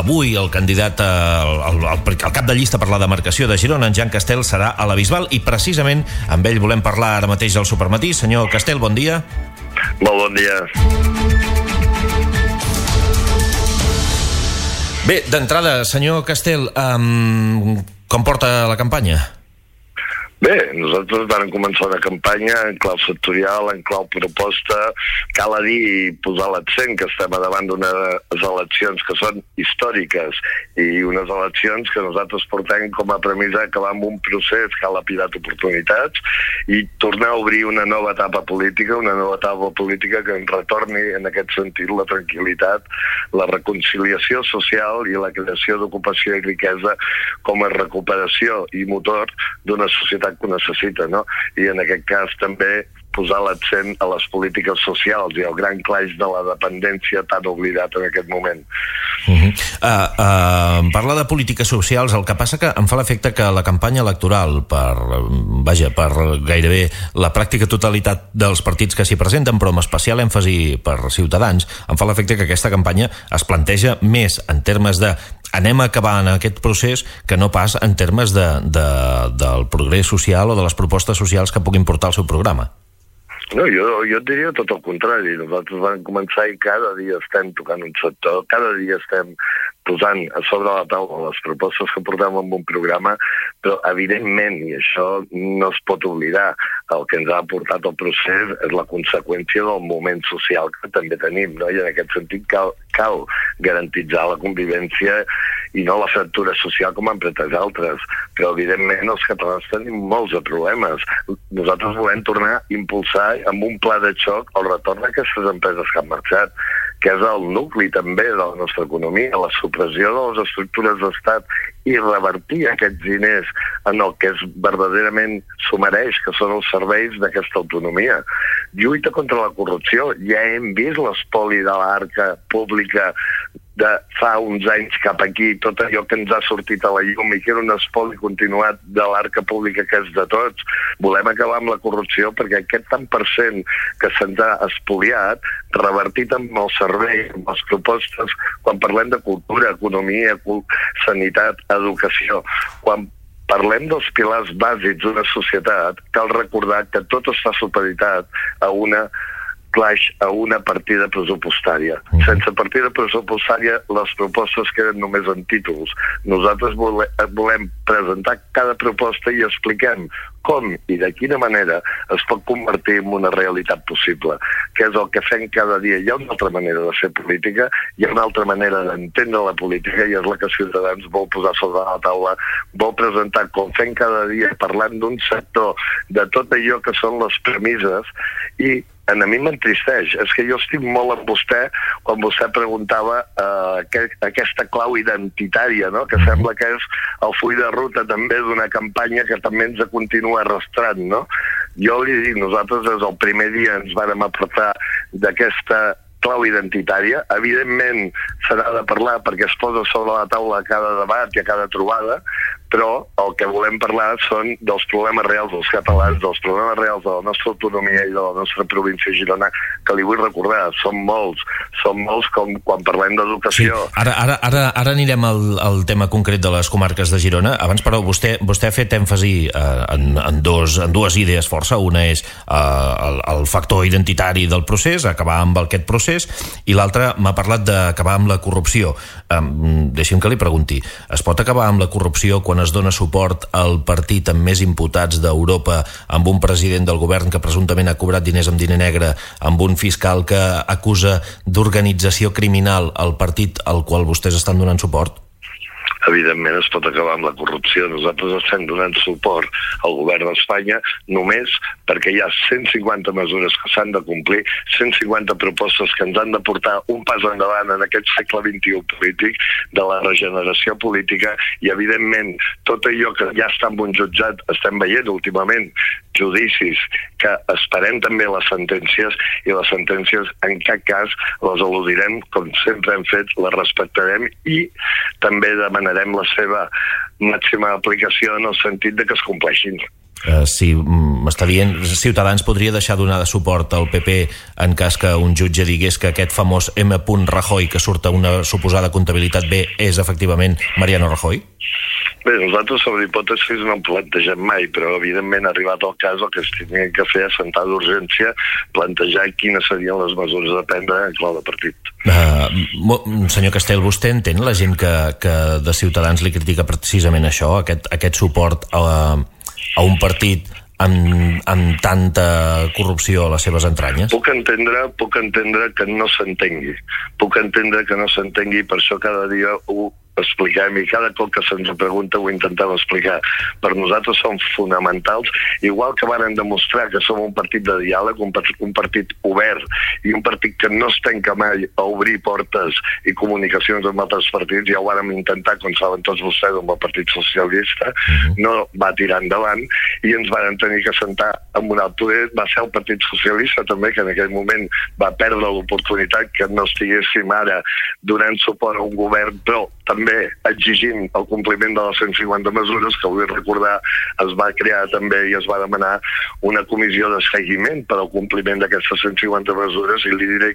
avui el candidat, el cap de llista per la demarcació de Girona, en Jan Castel, serà a la Bisbal, i precisament amb ell volem parlar ara mateix al Supermatí. Senyor Castel, bon dia. Molt bon dia. Bé, d'entrada, senyor Castel, com porta la campanya? Bé, nosaltres vam començar una campanya en clau sectorial, en clau proposta. Cal dir i posar l'accent que estem davant d'unes eleccions que són històriques i unes eleccions que nosaltres portem com a premissa acabar amb un procés que ha lapidat oportunitats i tornar a obrir una nova etapa política, que ens retorni en aquest sentit la tranquil·litat, la reconciliació social i la creació d'ocupació i riquesa com a recuperació i motor d'una societat que ho necessita, no? I en aquest cas també posar l'accent a les polítiques socials i el gran claix de la dependència tan oblidat en aquest moment. Parla de polítiques socials, el que passa que em fa l'efecte que la campanya electoral per gairebé la pràctica totalitat dels partits que s'hi presenten, però amb especial èmfasi per Ciutadans, em fa l'efecte que aquesta campanya es planteja més en termes de anem a acabar en aquest procés que no pas en termes del progrés social o de les propostes socials que puguin portar el seu programa. No, jo et diria tot el contrari. Nosaltres vam començar i cada dia estem tocant un sector, cada dia estem posant a sobre la taula les propostes que portem en un programa, però evidentment, i això no es pot oblidar, el que ens ha aportat el procés és la conseqüència del moment social que també tenim, no? I en aquest sentit cal garantitzar la convivència i no la fractura social com han pretès altres. Però evidentment els catalans tenim molts de problemes. Nosaltres volem tornar a impulsar amb un pla de xoc el retorn d'aquestes empreses que han marxat, que és el nucli també de la nostra economia, la supressió de les estructures d'estat i revertir aquests diners en el que verdaderament s'ho mereix, que són els serveis d'aquesta autonomia. Lluita contra la corrupció. Ja hem vist l'espoli de l'arca pública de fa uns anys cap aquí, tot allò que ens ha sortit a la llum i que era un espoli continuat de l'arca pública que és de tots. Volem acabar amb la corrupció perquè aquest tant per cent que se'ns ha espoliat, revertit amb el servei, amb les propostes, quan parlem de cultura, economia, sanitat, educació, quan parlem dels pilars bàsics d'una societat, cal recordar que tot està supeditat a una partida pressupostària. Sense partida pressupostària, les propostes queden només en títols. Nosaltres volem presentar cada proposta i expliquem com i de quina manera es pot convertir en una realitat possible, que és el que fem cada dia. Hi ha una altra manera de fer política, hi ha una altra manera d'entendre la política i és la que Ciutadans vol posar sobre la taula, vol presentar com fem cada dia parlant d'un sector, de tot allò que són les premisses. I a mi m'entristeix, és que jo estic molt amb vostè quan vostè preguntava aquesta clau identitària, no? Que sembla que és el full de ruta també d'una campanya que també ens continua arrastrant, no? Jo li dic, nosaltres des del primer dia ens vàrem apartar d'aquesta clau identitària. Evidentment s'ha de parlar perquè es posa sobre la taula a cada debat i a cada trobada, però el que volem parlar són dels problemes reals dels catalans, dels problemes reals de la nostra autonomia i de la nostra província de Girona, que li vull recordar, són molts com quan parlem d'educació. Sí, ara anirem al tema concret de les comarques de Girona. Abans, però, vostè ha fet èmfasi en dues idees força. Una és el factor identitari del procés, acabar amb aquest procés, i l'altra m'ha parlat d'acabar amb la corrupció. Deixi'm que li pregunti, es pot acabar amb la corrupció quan es dona suport al partit amb més imputats d'Europa, amb un president del govern que presumptament ha cobrat diners amb diner negre, amb un fiscal que acusa d'organització criminal al partit al qual vostès estan donant suport? Evidentment es pot acabar amb la corrupció. Nosaltres estem donant suport al govern d'Espanya només perquè hi ha 150 mesures que s'han de complir, 150 propostes que ens han de portar un pas endavant en aquest segle XXI polític, de la regeneració política, i evidentment tot allò que ja està en un jutjat, estem veient últimament judicis que esperem també les sentències, i les sentències en cap cas les eludirem, com sempre hem fet, les respectarem i també demanarem la seva màxima aplicació en el sentit de que es compleixin. Si m'està dient, Ciutadans podria deixar donar de suport al PP en cas que un jutge digués que aquest famós M. Rajoy, que surt a una suposada comptabilitat B, és efectivament Mariano Rajoy? Bé, nosaltres sobre hipòtesis no en plantegem mai, però evidentment arribat el cas el que es tenia que fer és sentar d'urgència, plantejar quines serien les mesures a prendre en clau de partit. Senyor Castel, vostè entén la gent que de Ciutadans li critica precisament això, aquest suport a un partit amb tanta corrupció a les seves entranyes? Puc entendre que no s'entengui. Puc entendre que no s'entengui, per això cada dia ho expliquem i cada cop que se'ns pregunta ho intentem explicar. Per nosaltres són fonamentals, igual que varen demostrar que som un partit de diàleg, un partit obert i un partit que no es tanca mai a obrir portes i comunicacions amb altres partits. Ja ho vàrem intentar, com saben tots vostès, amb el Partit Socialista, no va tirar endavant i ens varen tenir que sentar amb un alt poder. Va ser el Partit Socialista també que en aquell moment va perdre l'oportunitat que no estiguéssim ara donant suport a un govern, però també exigint el compliment de les 150 mesures, que vull recordar es va crear també i es va demanar una comissió de seguiment per al compliment d'aquestes 150 mesures, i li diré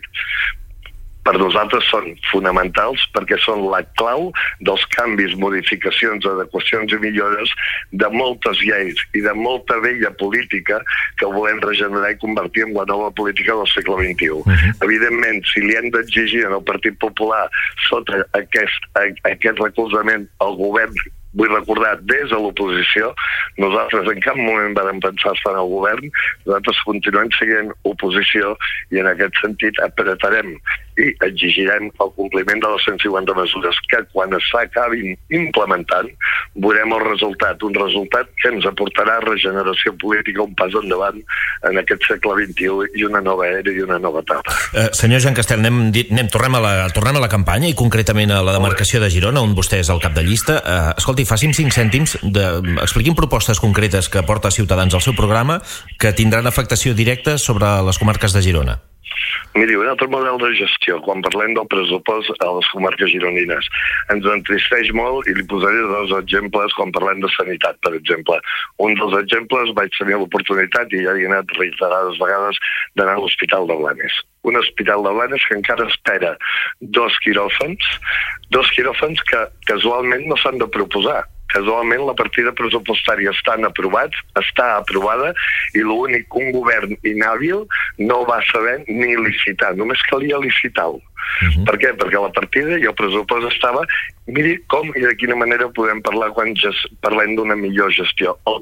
per nosaltres són fonamentals perquè són la clau dels canvis, modificacions, adequacions i millores de moltes lleis i de molta vella política que volem regenerar i convertir en la nova política del segle XXI. Evidentment, si li hem d'exigir al Partit Popular sota aquest recolzament al govern, vull recordar, des de l'oposició, nosaltres en cap moment vam pensar estar en el govern, nosaltres continuem sent oposició i en aquest sentit apretarem i exigirem el compliment de les 150 mesures que quan s'acabin implementant veurem el resultat, un resultat que ens aportarà regeneració política, un pas endavant en aquest segle XXI i una nova era i una nova etapa. Senyor Jean Castel, tornem a la campanya i concretament a la demarcació de Girona, on vostè és el cap de llista. Escolti, faci'm 5 cèntims, expliquin propostes concretes que porta Ciutadans al seu programa que tindran afectació directa sobre les comarques de Girona. Miri, un altre model de gestió, quan parlem del pressupost a les comarques gironines, ens entristeix molt i li posaré 2 exemples quan parlem de sanitat, per exemple. Un dels exemples vaig tenir l'oportunitat, i ja hi he anat reiterades vegades, d'anar a l'Hospital de Blanes. Un hospital de Blanes que encara espera 2 quiròfans que casualment no s'han de proposar. Casualment la partida pressupostària està aprovada i l'únic que un govern inhàbil no va saber ni licitar, només calia licitar-ho. Per què? Perquè la partida i el pressupost estava... Miri com i de quina manera podem parlar quan parlem d'una millor gestió. El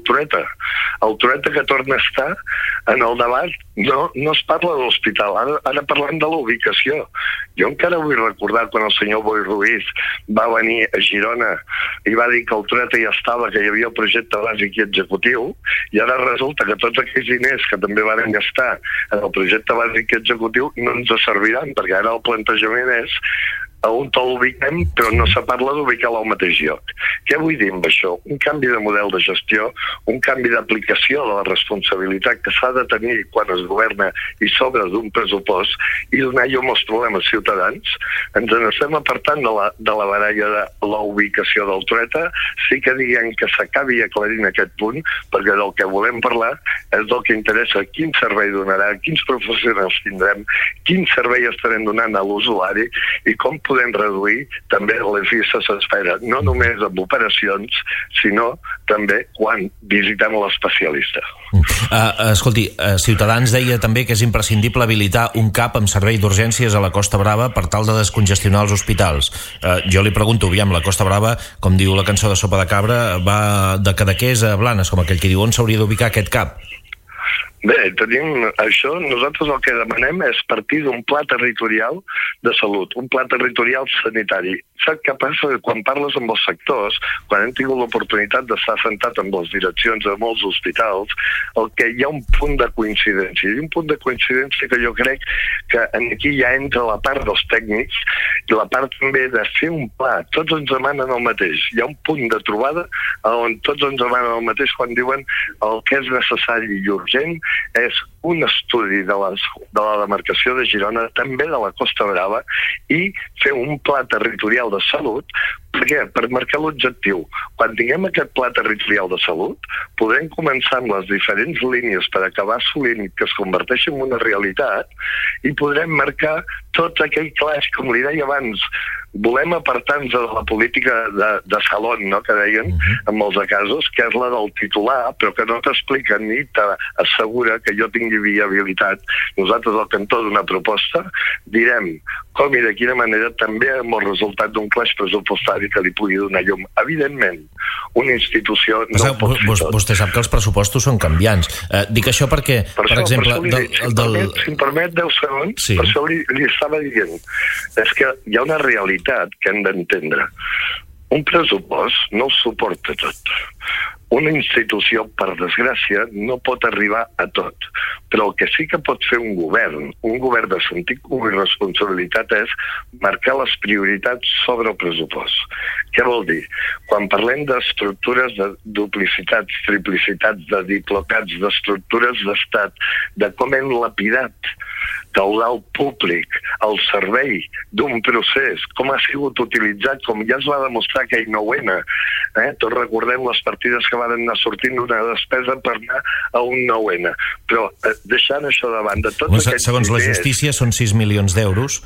Trueta que torna a estar en el debat, no es parla de l'hospital, ara parlem de la ubicació. Jo encara vull recordar quan el senyor Boi Ruiz va venir a Girona i va dir que el Trueta ja estava, que hi havia el projecte bàsic i executiu, i ara resulta que tots aquells diners que també van gastar en el projecte bàsic i executiu no ens serviran, perquè ara el plantejament és a on l'ubiquem, però no se parla d'ubicar-la al mateix lloc. Què vull dir amb això? Un canvi de model de gestió, un canvi d'aplicació de la responsabilitat que s'ha de tenir quan es governa i sobre d'un pressupost i donar llum als problemes ciutadans. Ens n'estem apartant de la baralla de la ubicació del Trueta. Sí que diguem que s'acabi aclarint aquest punt, perquè del que volem parlar és del que interessa, quin servei donarà, quins professionals tindrem, quin servei estarem donant a l'usuari i com podem reduir també les llistes d'espera, no només amb operacions, sinó també quan visitem l'especialista. Escolti, Ciutadans deia també que és imprescindible habilitar un CAP amb servei d'urgències a la Costa Brava per tal de descongestionar els hospitals. Jo li pregunto, aviam, la Costa Brava, com diu la cançó de Sopa de Cabra, va de Cadaqués a Blanes, com aquell que diu, on s'hauria d'ubicar aquest CAP? Bé, tenim això, nosaltres el que demanem és partir d'un pla territorial de salut, un pla territorial sanitari. Saps què passa? Quan parles amb els sectors, quan hem tingut l'oportunitat d'estar sentat amb les direccions de molts hospitals, el que hi ha un punt de coincidència, i un punt de coincidència que jo crec que aquí ja entra la part dels tècnics i la part també de fer un pla. Tots ens demanen el mateix. Hi ha un punt de trobada on tots ens demanen el mateix quan diuen el que és necessari i urgent és un estudi de la demarcació de Girona, també de la Costa Brava, i fer un pla territorial de salut. Per què? Per marcar l'objectiu. Quan tinguem aquest pla territorial de salut, podrem començar amb les diferents línies per acabar assolint que es converteixi en una realitat i podrem marcar tot aquell claix, com li deia abans, volem apartar-nos de la política de salón, no?, que deien, en molts casos, que és la del titular, però que no t'explica ni t'assegura que jo tingui viabilitat. Nosaltres, al cantó d'una proposta, direm com i de quina manera, també amb el resultat d'un claix pressupostari que li pugui donar llum. Evidentment, una institució no ho pot fer tot. Vostè sap que els pressupostos són canviants. Dic això perquè, per exemple... Si em permet 10 segons, sí. Per això li estava dient. És que hi ha una realitat que hem d'entendre. Un pressupost no ho suporta tot. Una institució, per desgràcia, no pot arribar a tot. Però el que sí que pot fer un govern de sentit comú i responsabilitat, és marcar les prioritats sobre el pressupost. Què vol dir? Quan parlem d'estructures de duplicitats, triplicitats, de diplocats, d'estructures d'estat, de com hem lapidat caudal públic al servei d'un procés, com ha sigut utilitzat, com ja es va demostrar aquell 9N. Tots recordem les partides que van anar sortint d'una despesa per anar a un 9N. Però deixant això de banda... Segons la justícia són 6 milions d'euros,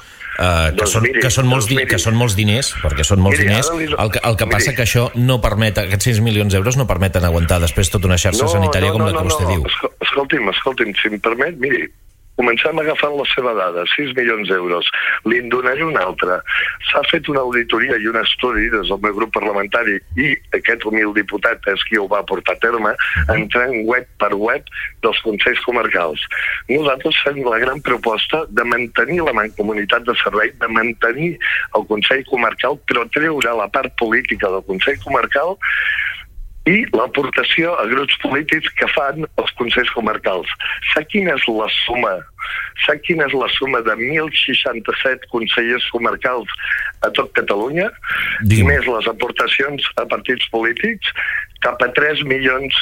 que són molts diners, perquè són molts diners. El que passa que això no permet, aquests 6 milions d'euros no permeten aguantar després tota una xarxa sanitària com la que vostè diu. Escolti'm, si em permet, miri, comencem agafant la seva dada, 6 milions d'euros. Li en donaré una altra. S'ha fet una auditoria i un estudi des del meu grup parlamentari i aquest humil diputat és qui ho va portar a terme, entrant web per web dels consells comarcals. Nosaltres fem la gran proposta de mantenir la mancomunitat de servei, de mantenir el Consell Comarcal, però treure la part política del Consell Comarcal i l'aportació a grups polítics que fan els consells comarcals. Sap quina és la suma? Sap quina és la suma de 1.067 consellers comarcals a tot Catalunya, més les aportacions a partits polítics, cap a 3,5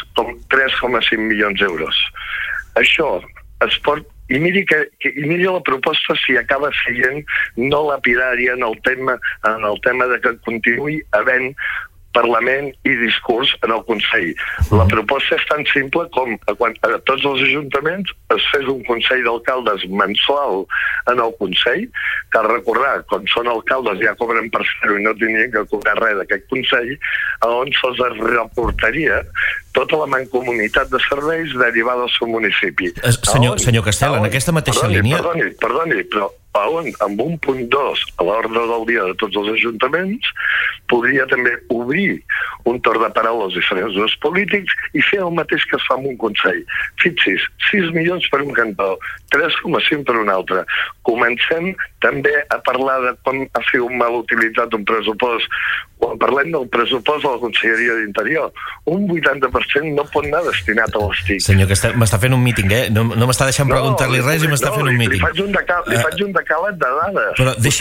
milions d'euros. Això es pot... I miri la proposta si acaba sent no lapidària en el tema de que continuï havent Parlament i discurs en el Consell. La proposta és tan simple com a tots els ajuntaments es fes un Consell d'Alcaldes mensual en el Consell, que recordar, com són alcaldes ja cobren per fer-ho i no tindrien que cobrar res d'aquest Consell, on se'ls reportaria tota la mancomunitat de serveis derivada del seu municipi. Senyor Castel, en aquesta mateixa línia... Perdoni, però amb 1.2 a l'ordre del dia de tots els ajuntaments podria també obrir un torn de paraula als diferents grups polítics i fer el mateix que es fa amb un Consell. Fixi's, 6 milions per un cantó, 3,5 per un altre. Comencem també a parlar de com ha sigut mal utilitzat un pressupost. Quan parlem del pressupost de la Conselleria d'Interior, un 80% no pot anar destinat a les TIC. Senyor, que m'està fent un míting, eh? No m'està deixant preguntar-li res i m'està fent un míting. Li faig un decalat de dades.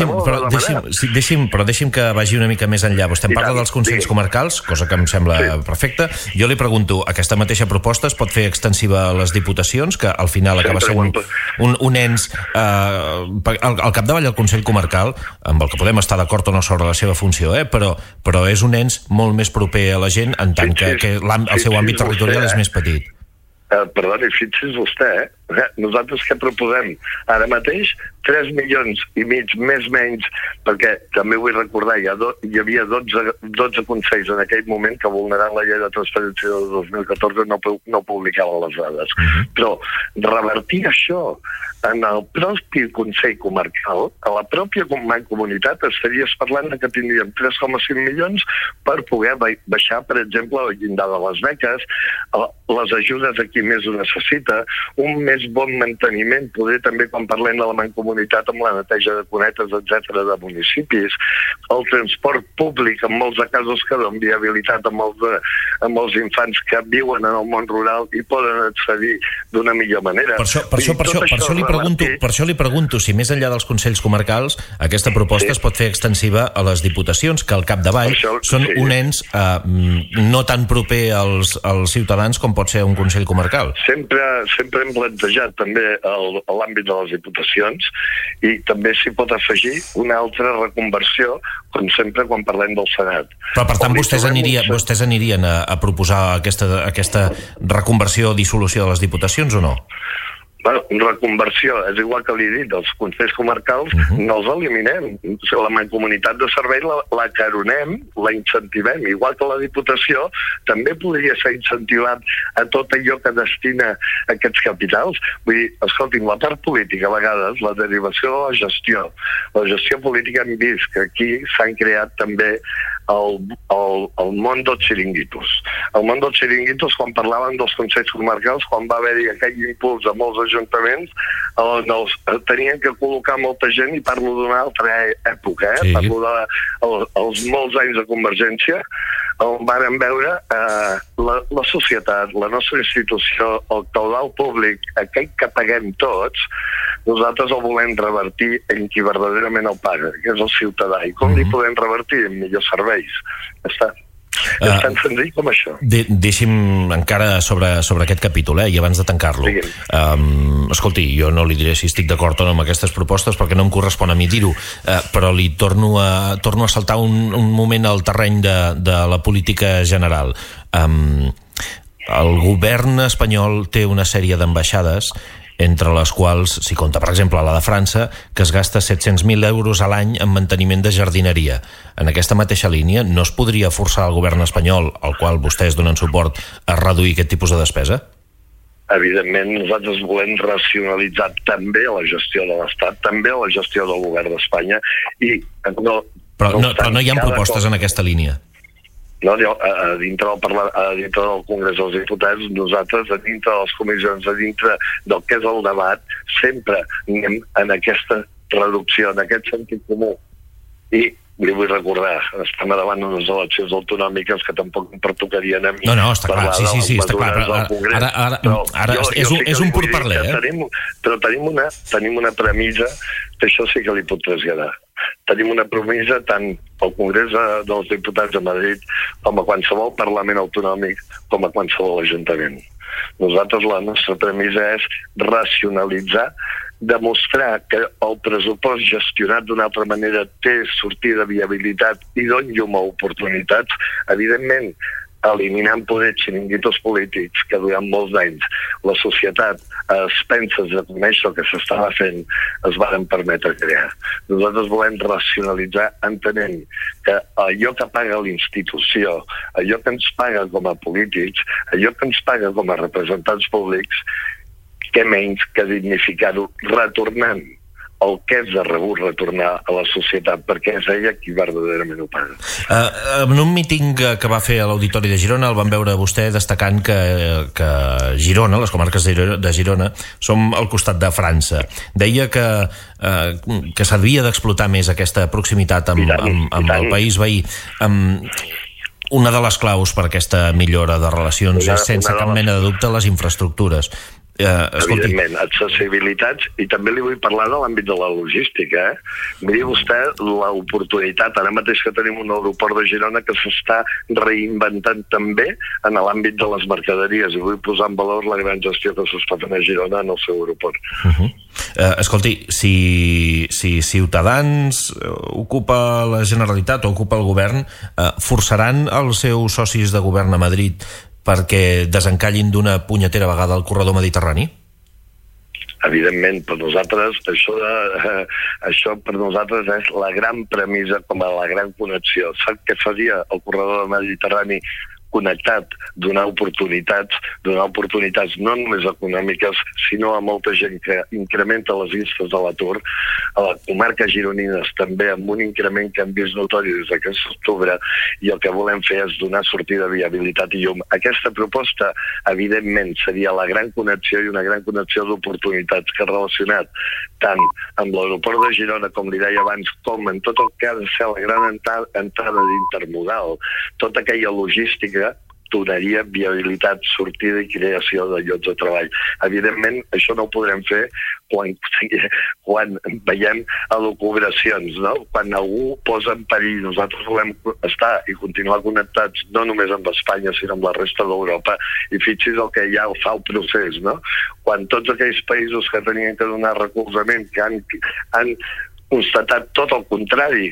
Però deixi'm que vagi una mica més enllà. Vostè em parla dels consells comarcals, cosa que em sembla perfecta. Jo li pregunto, aquesta mateixa proposta es pot fer extensiva a les diputacions, que al final acaba sent un ens al capdavall del Consell Comarcal, amb el que podem estar d'acord o no sobre la seva funció, però és un ens molt més proper a la gent en tant que el seu àmbit territorial és més petit. Perdoni, fixi's vostè, nosaltres què proposem? Ara mateix 3,5 milions més menys, perquè també vull recordar, hi havia 12 consells en aquell moment que vulnerant la llei de transparència del 2014 no publicaven les dades. Però revertir això en el propi Consell Comarcal, a la pròpia comunitat, estaries parlant que tindríem 3,5 milions per poder baixar, per exemple, el llindar de les beques, les ajudes a qui més ho necessita, un més bon manteniment, poder també, quan parlem de la mancomunitat, amb la neteja de cunetes, etc., de municipis, el transport públic, en molts casos que donen viabilitat amb els infants que viuen en el món rural i poden accedir d'una millor manera. Per això li pregunto si més enllà dels consells comarcals aquesta proposta es pot fer extensiva a les diputacions, que al capdavall són un ens no tan proper als ciutadans com pot ser un consell comarcal. Sempre hem plantejat plantejat també l'àmbit de les diputacions i també s'hi pot afegir una altra reconversió, com sempre quan parlem del Senat. Però per tant vostès anirien a proposar aquesta reconversió o dissolució de les diputacions o no? Bueno, reconversió, és igual que li he dit, els consells comarcals no els eliminem. La mancomunitat de servei la caronem, la incentivem. Igual que la Diputació, també podria ser incentivat a tot allò que destina aquests capitals. Vull dir, escolti'm, la part política, a vegades, la derivació de la gestió. La gestió política hem vist que aquí s'han creat també el món dels xiringuitos. El món dels xiringuitos, quan parlaven dels consells comarcals, quan va haver-hi aquell impuls a molts ajuntaments, tenien que col·locar molta gent, i parlo d'una altra època, Sí. Parlo dels molts anys de Convergència, on vàrem veure la societat, la nostra institució, el caudal públic, aquell que paguem tots, nosaltres el volem revertir en qui verdaderament el paga, que és el ciutadà. I com li podem revertir? En millors serveis. Ja està. És tan senzill com això. Deixi'm encara sobre aquest capítol, i abans de tancar-lo. Escolti, jo no li diré si estic d'acord o no amb aquestes propostes, perquè no em correspon a mi dir-ho, però li torno a saltar un moment al terreny de la política general. El govern espanyol té una sèrie d'ambaixades, entre les quals s'hi compta, per exemple, la de França, que es gasta 700.000 euros a l'any en manteniment de jardineria. En aquesta mateixa línia, no es podria forçar el govern espanyol, al qual vostès donen suport, a reduir aquest tipus de despesa? Evidentment, nosaltres volem racionalitzar també la gestió de l'Estat, també la gestió del govern d'Espanya, i Però no hi ha propostes en aquesta línia? No, a dintre del Congrés dels Diputats, nosaltres, a dintre de les comissions, a dintre del que és el debat, sempre anem en aquesta reducció, en aquest sentit comú. I li vull recordar, estem davant d'unes eleccions autonòmiques que tampoc em pertocarien a mi. No, està clar, sí, està clar. Ara és un pourparler, Però tenim una premissa que això sí que li puc traslladar. Tenim una premissa tant al Congrés dels Diputats de Madrid com a qualsevol Parlament autonòmic, com a qualsevol Ajuntament. Nosaltres la nostra premissa és racionalitzar, demostrar que el pressupost gestionat d'una altra manera té sortida, viabilitat i dona llum a oportunitats, evidentment eliminant poder xiringuitos polítics que durant molts anys la societat a expenses de conèixer el que s'estava fent es varen permetre crear. Nosaltres volem racionalitzar entenent que allò que paga l'institució, allò que ens paga com a polítics, allò que ens paga com a representants públics, què menys que dignificar-ho retornant el que és de rebut retornar a la societat, perquè és ella qui verdaderament ho paga. En un míting que va fer a l'Auditori de Girona el van veure vostè destacant que Girona, les comarques de Girona, som al costat de França. Deia que s'havia d'explotar més aquesta proximitat amb el país veí. Una de les claus per aquesta millora de relacions és, sense cap mena de dubte, les infraestructures. Evidentment, accessibilitats, i també li vull parlar de l'àmbit de la logística. Miri vostè l'oportunitat, ara mateix que tenim un aeroport de Girona que s'està reinventant també en l'àmbit de les mercaderies, i vull posar en valor la gran gestió que s'està fent a Girona en el seu aeroport. Escolti, si Ciutadans ocupa la Generalitat o ocupa el govern, forçaran els seus socis de govern a Madrid perquè desencallin d'una punyetera vegada el corredor mediterrani? Evidentment, per nosaltres això per nosaltres és la gran premissa com a la gran connexió. Sap què faria el corredor mediterrani connectat, donar oportunitats no només econòmiques, sinó a molta gent que incrementa les llistes de l'atur, a la comarca gironines també, amb un increment que hem vist notori des d'aquest octubre, i el que volem fer és donar sortida, viabilitat i llum. Aquesta proposta, evidentment, seria la gran connexió i una gran connexió d'oportunitats que ha relacionat tant amb l'aeroport de Girona, com li deia abans, com en tot el que ha de ser la gran entrada d'intermodal, tota aquella logística donaria viabilitat, sortida i creació de llocs de treball. Evidentment, això no ho podrem fer quan veiem elucubracions, no? Quan algú posa en perill. Nosaltres volem estar i continuar connectats no només amb Espanya, sinó amb la resta d'Europa, i fixi's el que ja fa el procés, no? Quan tots aquells països que tenien que donar recolzament, que han constatat tot el contrari,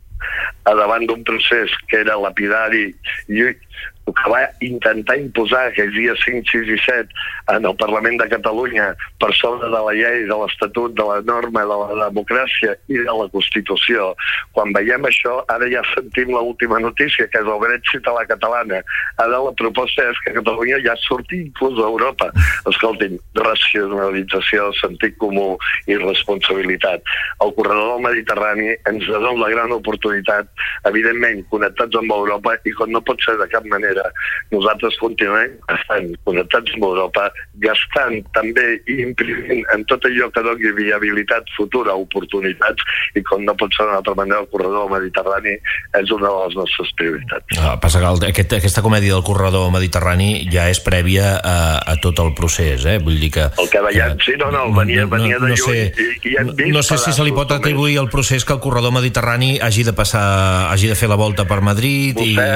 davant d'un procés que era lapidari i que va intentar imposar aquells dies 5, 6 i 7 en el Parlament de Catalunya per sobre de la llei, de l'Estatut, de la norma, de la democràcia i de la Constitució. Quan veiem això, ara ja sentim l'última notícia, que és el Brexit a la catalana. Ara la proposta és que Catalunya ja surti inclús a Europa. Escoltin, racionalització, sentit comú i responsabilitat. El corredor del Mediterrani ens dona la gran oportunitat, evidentment, connectats amb Europa, i com no pot ser de cap manera, nosaltres continuem estant connectats amb Europa, gastant també i imprimint en tot allò que doni viabilitat futura, oportunitats, i com no pot ser d'una altra manera, el corredor mediterrani és una de les nostres prioritats. Passa que aquesta comèdia del corredor mediterrani ja és prèvia a tot el procés, Vull dir que... El que veiem, sí, venia de lluny i hem vist... No sé si se li pot atribuir al procés que el corredor mediterrani hagi de fer la volta per Madrid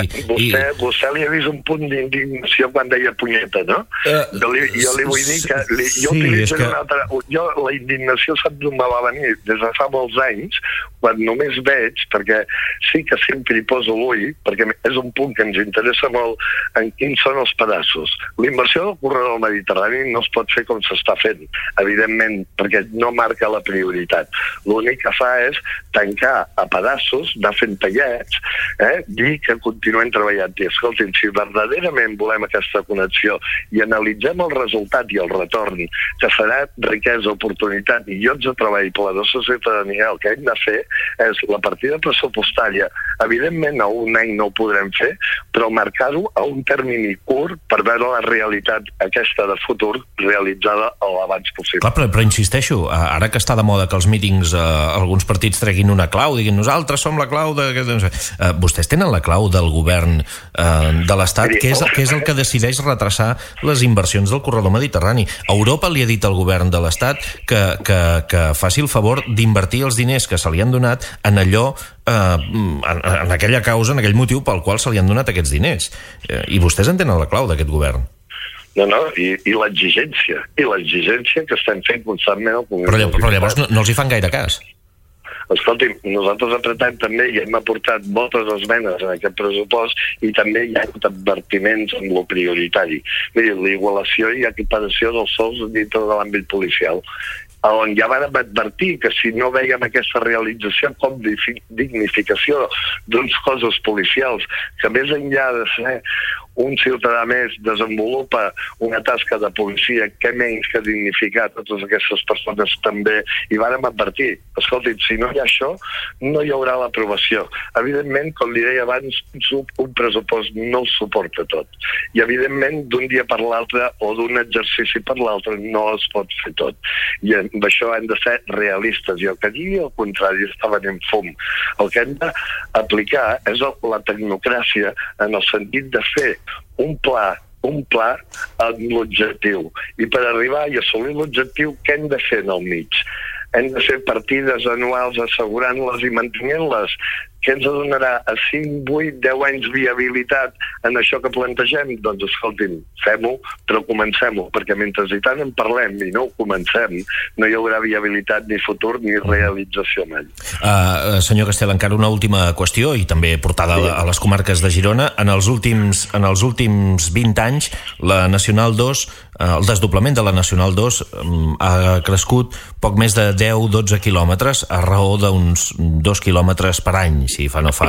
Vostè li ha vist un punt d'indignació quan deia punyeta, no? Jo li vull dir que jo utilitzo una altra... La indignació sap d'on me va venir des de fa molts anys, quan només veig, perquè sí que sempre hi poso l'ull, perquè és un punt que ens interessa molt en quins són els pedaços. La inversió del corredor mediterrani no es pot fer com s'està fent, evidentment, perquè no marca la prioritat. L'únic que fa és tancar a pedaços, anar fent tallets, dir que continuem treballant. I escoltin, si verdaderament volem aquesta connexió i analitzem el resultat i el retorn, que serà riquesa, oportunitat i llocs de treball per la nostra ciutadania, el que hem de fer és la partida pressupostària. Evidentment, a un any no ho podrem fer, però marcar-ho a un termini curt per veure la realitat aquesta de futur realitzada l'abans possible. Clar, però insisteixo, ara que està de moda que els mítings alguns partits treguin una clau, diguin nosaltres som la clau de... Vostès tenen la clau del govern de l'Estat, que és el que decideix retrasar les inversions del corredor mediterrani. Europa li ha dit al govern de l'Estat que faci el favor d'invertir els diners que se li han donat en allò, en aquella causa, en aquell motiu pel qual se li han donat aquests diners. I vostès en tenen la clau d'aquest govern. No, i l'exigència que estem fent constantment al Congrés. Però llavors no els hi fan gaire cas. Escolti'm, nosaltres apretem també i hem aportat moltes esmenes en aquest pressupost i també hi ha advertiments en lo prioritari. Miri, l'igualació i equiparació dels sous dintre de l'àmbit policial, on ja van advertir que si no veiem aquesta realització com dignificació d'uns cossos policials que més enllà de ser un ciutadà més desenvolupa una tasca de policia, què menys que dignificar totes aquestes persones també, i vàrem advertir, escoltin, si no hi ha això, no hi haurà l'aprovació. Evidentment, com li deia abans, un pressupost no el suporta tot. I evidentment, d'un dia per l'altre o d'un exercici per l'altre no es pot fer tot. I amb això hem de ser realistes. I el que digui el contrari està venint fum. El que hem d'aplicar és la tecnocràcia en el sentit de fer un pla amb l'objectiu. I per arribar i assolir l'objectiu, què hem de fer en el mig? Hem de fer partides anuals assegurant-les i mantenint-les, que ens donarà a 5, 8, 10 anys viabilitat en això que plantegem? Doncs escoltin, fem-ho, però comencem-ho, perquè mentre i tant en parlem i no ho comencem, no hi haurà viabilitat ni futur ni realització mai. Senyor Castel, encara una última qüestió, i també portada a les comarques de Girona. En els últims 20 anys, la Nacional 2, el desdoblament de la Nacional 2 ha crescut poc més de 10-12 quilòmetres a raó d'uns 2 quilòmetres per any, si fa no fa.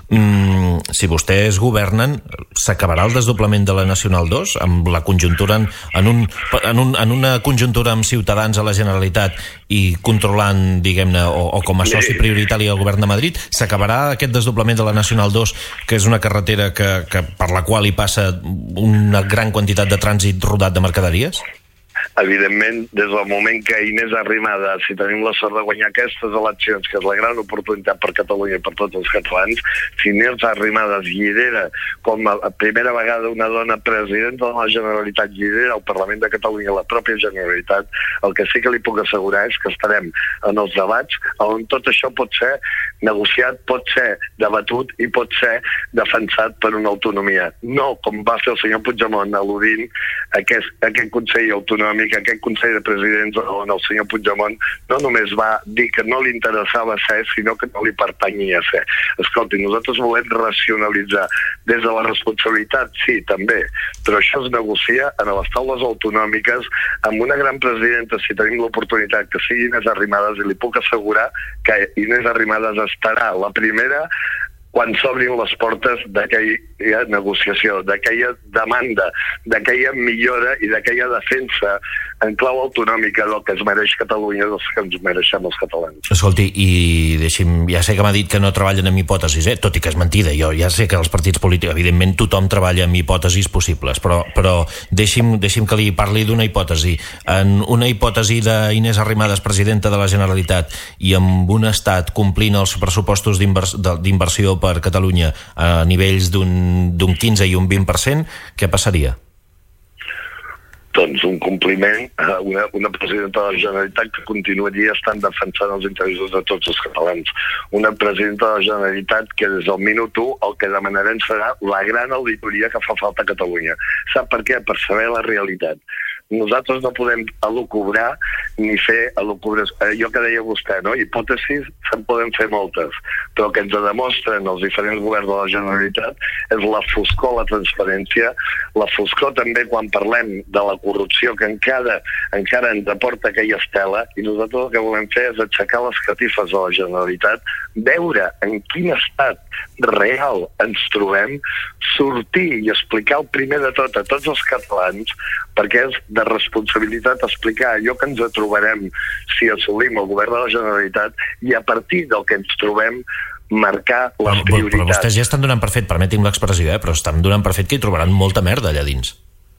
Si vostès governen, s'acabarà el desdoblament de la Nacional 2 amb la conjuntura en una conjuntura amb Ciutadans a la Generalitat i controlant, diguem-ne, o com a soci prioritari al govern de Madrid? S'acabarà aquest desdoblament de la Nacional 2, que és una carretera per la qual hi passa una gran quantitat de trànsit rodat de mercaderies? evidentment, des del moment que Inés Arrimadas, si tenim la sort de guanyar aquestes eleccions, que és la gran oportunitat per Catalunya i per tots els catalans, si Inés Arrimadas lidera com a primera vegada una dona presidenta de la Generalitat, lidera el Parlament de Catalunya, la pròpia Generalitat, el que sí que li puc assegurar és que estarem en els debats on tot això pot ser negociat, pot ser debatut i pot ser defensat per una autonomia. No com va fer el senyor Puigdemont al·ludint aquest Consell Autonòmic, aquest Consell de Presidents on el senyor Puigdemont no només va dir que no li interessava ser, sinó que no li pertanyia ser. Escolti, nosaltres volem racionalitzar des de la responsabilitat, sí, també, però això es negocia en les taules autonòmiques amb una gran presidenta, si tenim l'oportunitat que sigui Inés Arrimadas, i li puc assegurar que Inés Arrimadas estarà la primera quan s'obrin les portes d'aquella negociació, d'aquella demanda, d'aquella millora i d'aquella defensa en clau autonòmica del que es mereix Catalunya, del que ens mereixem els catalans. Escolti, i deixi'm, ja sé que m'ha dit que no treballen amb hipòtesis, tot i que és mentida. Jo ja sé que els partits polítics, evidentment tothom treballa amb hipòtesis possibles, però deixi'm que li parli d'una hipòtesi. En una hipòtesi d'Inés Arrimadas, presidenta de la Generalitat, i amb un estat complint els pressupostos d'inversió per Catalunya a nivells d'un 15 i un 20%, què passaria? Doncs un compliment a una presidenta de la Generalitat que continuaria estant defensant els interessos de tots els catalans. Una presidenta de la Generalitat que des del minut 1 el que demanarem serà la gran auditoria que fa falta a Catalunya. Sap per què? Per saber la realitat. Nosaltres no podem elucubrar ni fer elucubres. Allò que deia vostè, no? Hipòtesis se'n poden fer moltes, però el que ens demostren els diferents governs de la Generalitat és la foscor, la transparència, la foscor també quan parlem de la corrupció que encara ens aporta aquella estela, i nosaltres el que volem fer és aixecar les catifes de la Generalitat, veure en quin estat real ens trobem, sortir i explicar el primer de tot a tots els catalans, perquè és de responsabilitat explicar allò que ens trobarem si assolim el govern de la Generalitat i a partir del que ens trobem marcar les prioritats. Però vostès ja estan donant per fet, permeti'm l'expressió, però estan donant per fet que hi trobaran molta merda allà dins.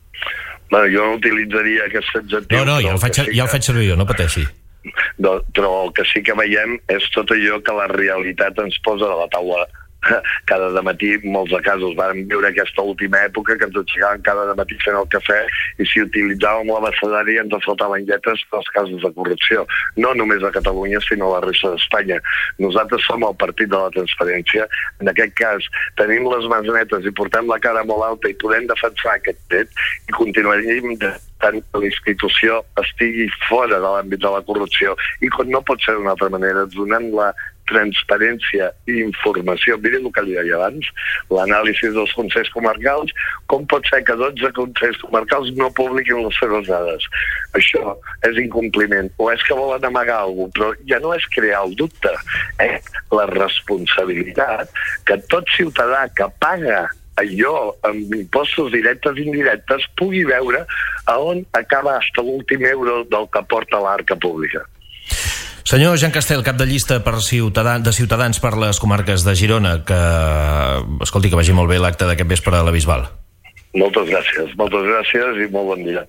Bueno, jo no utilitzaria aquest adjectiu. No, ja el faig servir jo, no pateixi. Però el que sí que veiem és tot allò que la realitat ens posa a la taula cada dematí. Molts de casos vàrem viure aquesta última època que ens aixecàvem cada dematí fent el cafè i si utilitzàvem l'abecedari ens faltaven lletres pels casos de corrupció, no només a Catalunya sinó a la resta d'Espanya. Nosaltres som el partit de la transparència, en aquest cas tenim les mans netes i portem la cara molt alta i podem defensar aquest fet i continuarem tant que la institució estigui fora de l'àmbit de la corrupció i com no pot ser d'una altra manera, donant la transparència i informació. Miri el que li deia abans, l'anàlisi dels consells comarcals, com pot ser que 12 consells comarcals no publiquin les seves dades? Això és incompliment, o és que volen amagar alguna cosa, però ja no és crear el dubte, és la responsabilitat que tot ciutadà que paga allò amb impostos directes i indirectes pugui veure a on acaba fins l'últim euro del que porta l'arca pública. Senyor Jean Castel, cap de llista de Ciutadans per les comarques de Girona, escolti, que vagi molt bé l'acte d'aquest vespre a la Bisbal. Moltes gràcies i molt bon dia.